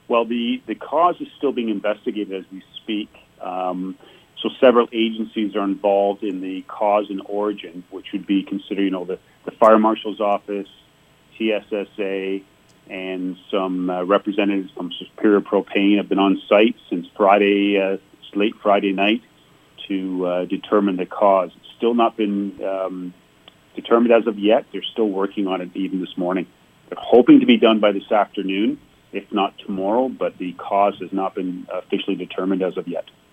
Well, the cause is still being investigated as we speak. So several agencies are involved in the cause and origin, which would be considered, the Fire Marshal's Office, TSSA, and some representatives from Superior Propane have been on site since Friday, late Friday night, to determine the cause. It's still not been determined as of yet. They're still working on it even this morning. They're hoping to be done by this afternoon, if not tomorrow, but the cause has not been officially determined as of yet.